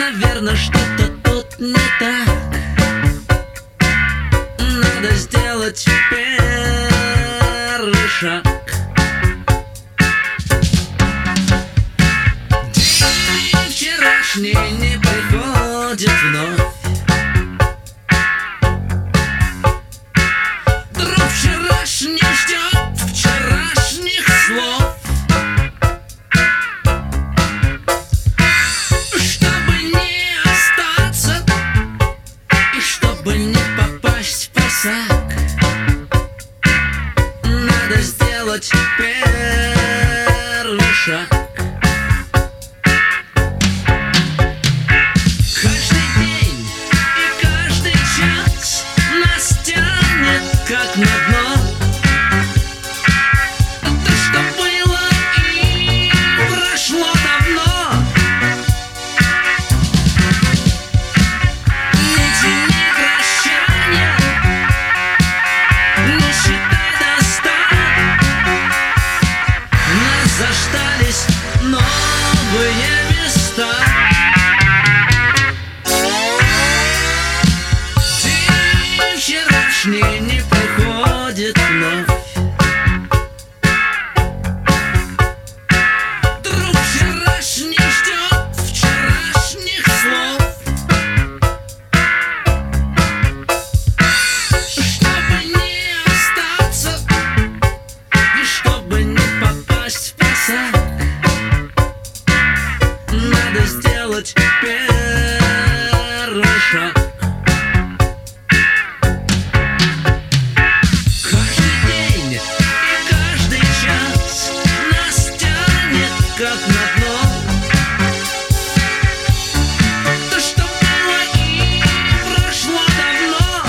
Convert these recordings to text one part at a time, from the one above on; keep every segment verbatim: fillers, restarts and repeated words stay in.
Наверное, что-то тут не так. Надо сделать первый шаг. День вчерашний не приходит вновь. Друг вчерашний ждет вчерашних слов. Чтобы не остаться и чтобы не попасть в просак, надо сделать первый шаг. Каждый день и каждый час нас тянет как на дно. То, что было и прошло давно. Не тяни прощания, не считай до ста. Нас заждались новые места. День вчерашний не приходит вновь. Друг вчерашний ждет вчерашних слов. Чтобы не остаться и чтобы не попасть в просак, надо сделать первый шаг. Каждый день и каждый час нас тянет как на дно. То, что было и прошло давно.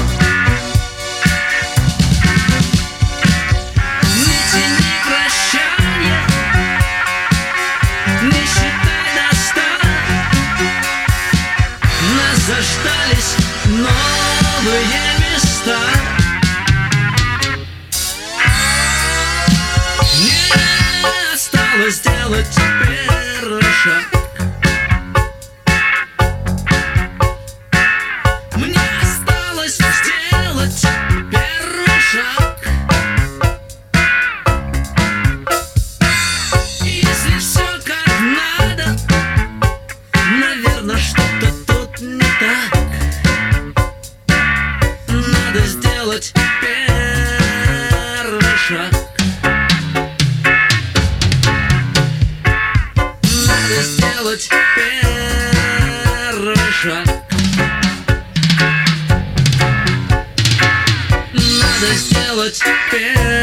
Не тяни прощания, не считай до ста. Нас заждались новые места. Мне осталось сделать первый шаг. Мне осталось сделать первый шаг. Если все как надо, наверное, что-то тут не так. Надо сделать первый шаг. Надо сделать первый шаг. Надо сделать первый